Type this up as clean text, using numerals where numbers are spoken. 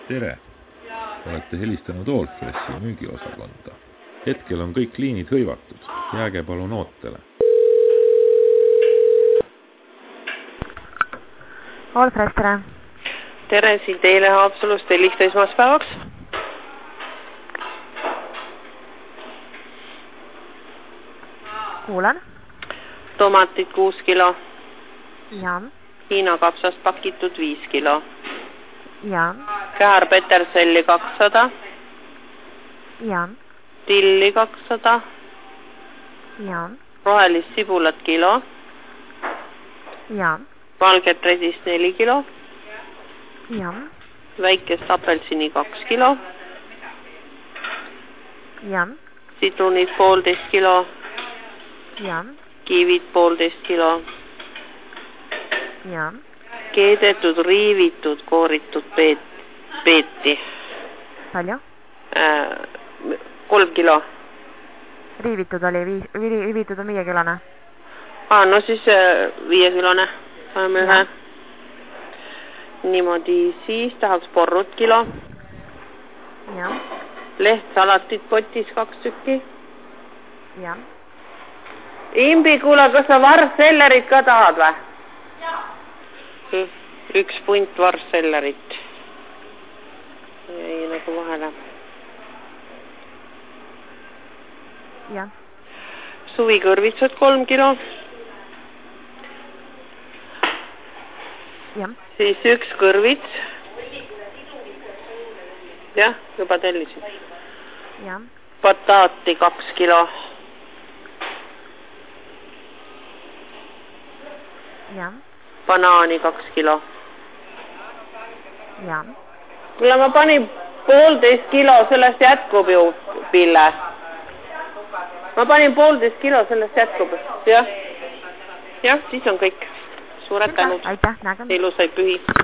Tere! Olete helistanud Allfressi müügiosakonda. Hetkel on kõik liinid hõivatud. Jääge palun ootele. Allfress, tere! Tere, siin teile Haapsalust helista esmaspäevaks. Kuulen. Tomatid 6 kilo. Ja. Hiina kapsast pakitud 5 kilo. Ja. Käär peterselli 200. Ja. Tilli 200. Ja. Rohelist sibulat kilo. Ja. Valget resist 4 kilo. Ja. Väikest apelsini 2 kilo. Ja. Sidrunid 1,5 kilo. Ja. Kiivid 1,5 kilo. Ja. Keedetud, riivitud, kooritud peeti. Palju? 3 kilo. Riivitud oli, riivitud on 5-kilone. No siis 5-kilone. Saame ühe. Niimoodi siis tahaks porrut kilo. Ja. Lehtsalatit potis 2 tükki. Ja. Imbi, kuule, kas sa varssellerit ka tahad või? Jaa. 1 punt varssellerit. Jäi nagu vahele. Ja. Suvikõrvitsad 3 kilo. Ja. Siis 1 kõrvits. Jah, juba tellisin. Ja. Bataati 2 kilo. Ja. Banaani 2 kilo. Ja. Kuule, ma panin 1,5 kilo, sellest jätkub ju, Pille. Ma panin 1,5 kilo, sellest jätkub. Jah, siis on kõik. Suured tänud. Aitäh, nägem. Ilusaid pühi.